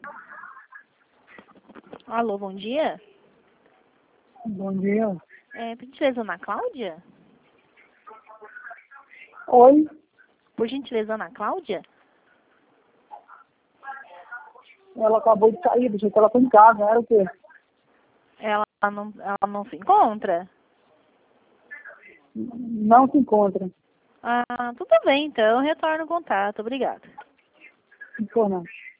Alô, bom dia. Bom dia. Por gentileza, Ana Cláudia? Oi, Por gentileza, Ana Cláudia? ela acabou de sair, deixei que ela foi em casa, era o quê? Ela não se encontra? Não se encontra. Ah, tudo bem, então eu retorno o contato. Obrigada. Não.